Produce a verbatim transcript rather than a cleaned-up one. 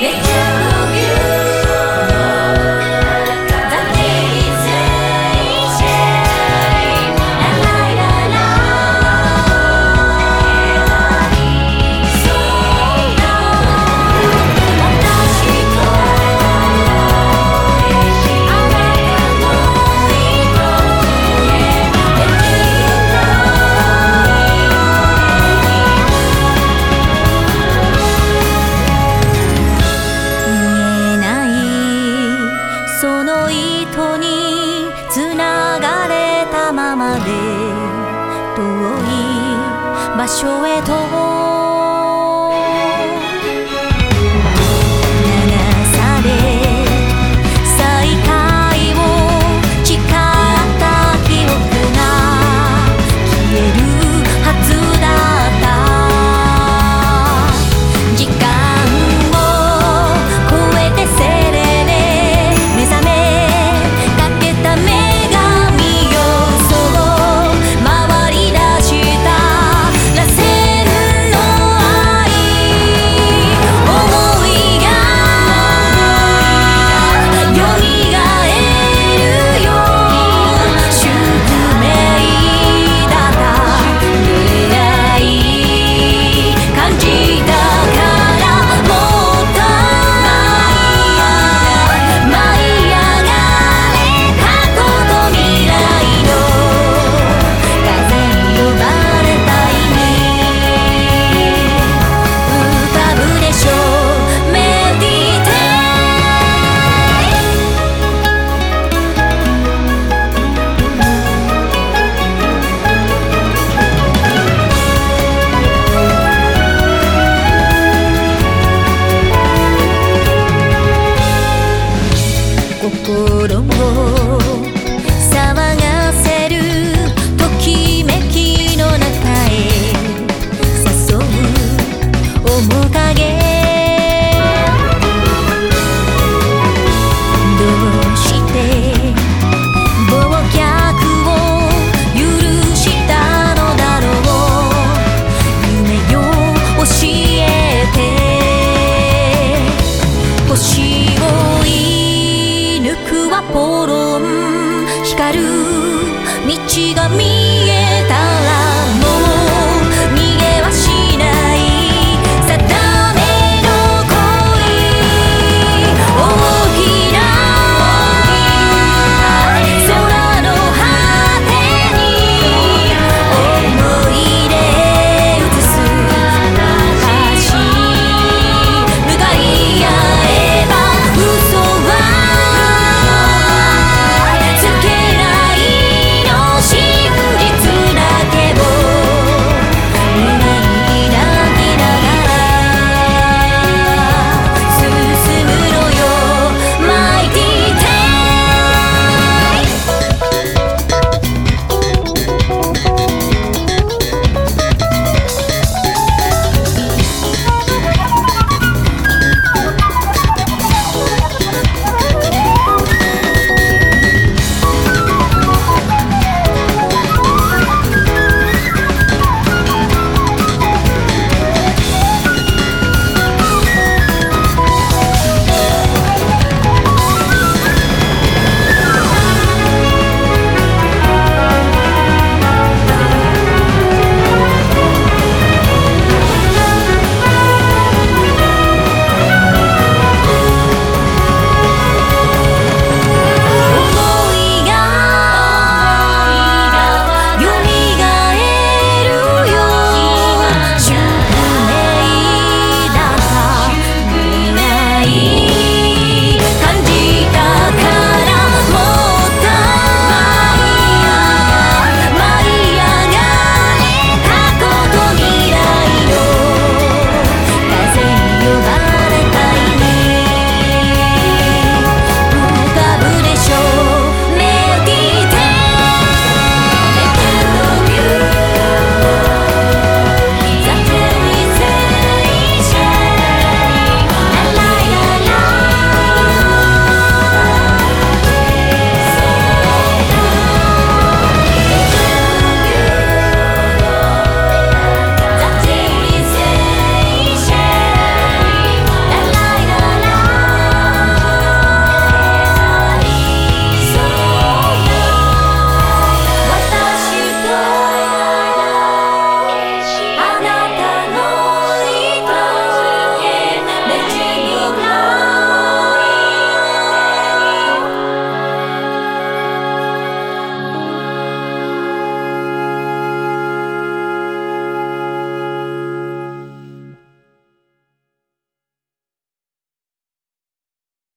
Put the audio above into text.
場所へと流され再会を誓った記憶が消えるはずだった時間を超えてセレネ目覚めかけた女神よそう回り出した螺旋の愛思いがよみがえるよ宿命だった出会い感じたからもっと舞い上がれ過去と未来の風に呼ばれた意味浮かぶでしょうメディテ心を騒がせるときめきの中へ誘う面影どうして忘却を許したのだろう夢よ教えてほしい